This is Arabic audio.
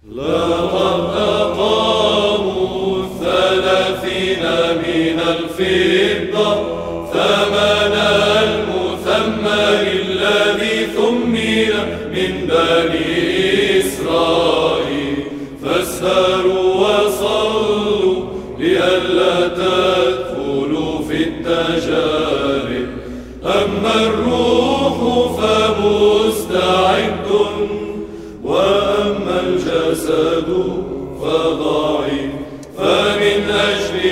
لقد أقاموا 30 من الفضة ثمن المثمن الذي ثمن من بني إسرائيل، فاسهروا وصلوا لئلا تدخلوا في التجارب. أما الروح فمستعد وأما الجسد فضعيف، فمن أجل